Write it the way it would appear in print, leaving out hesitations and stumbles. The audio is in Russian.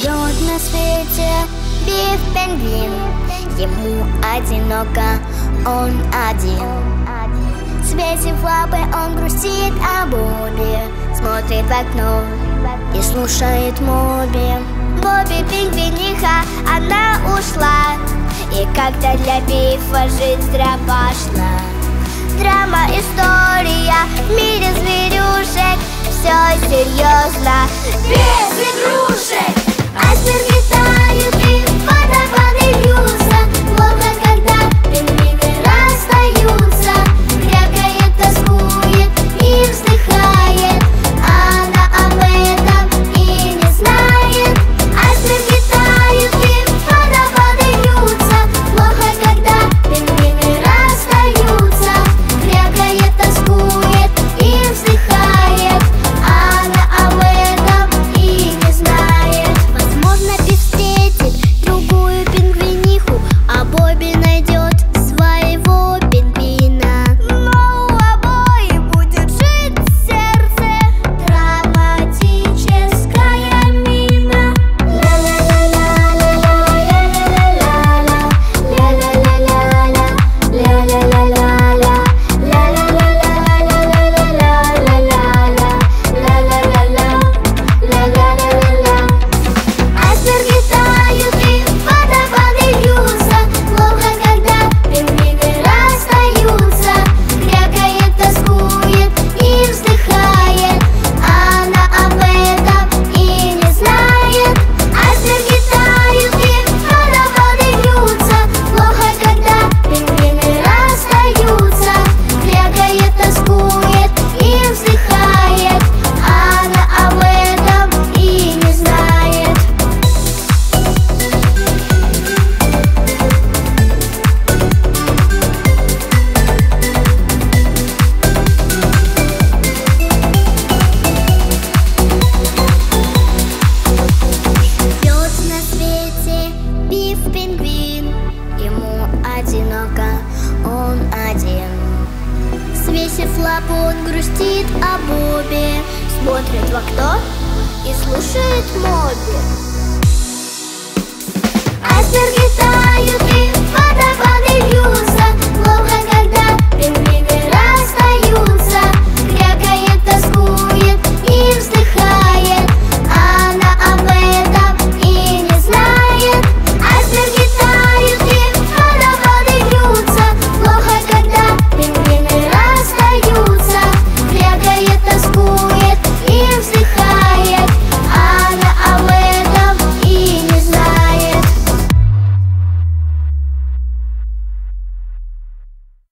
Живет на свете Биф-пингвин, ему одиноко, он один. Свесив лапы, он грустит о Бобби, смотрит в окно и слушает Моби. Бобби пингвиниха, она ушла, и как-то для Бифа жить зря пошла. Драма, история в мире зверюшек, все серьезно, без игрушек. Айсберги тают и водопады льются, плохо, когда пингвины расстаются. Крякает, тоскует и вздыхает, а она об этом и не знает. Айсберги тают и водопады льются, плохо, когда пингвины расстаются. Крякает, тоскует и вздыхает, а она об этом и не знает. Возможно, Биф встретит другую пингвиниху, а Бобби найдет своего пингвина. Но у обоих будет жить сердце, драматическая мина. Айсберги тают и водопады льются, плохо, когда пингвины расстаются. Крякает, тоскует и вздыхает, а она об этом и не знает. Айсберги тают и водопады льются, плохо, когда пингвины расстаются. Крякает, тоскует и вздыхает, а она об этом и не знает. Живет на свете Биф-пингвин, ему одиноко, он один. Свесив лапу, он грустит о Бобби, смотрит в окно и слушает Моби. Айсберги тают и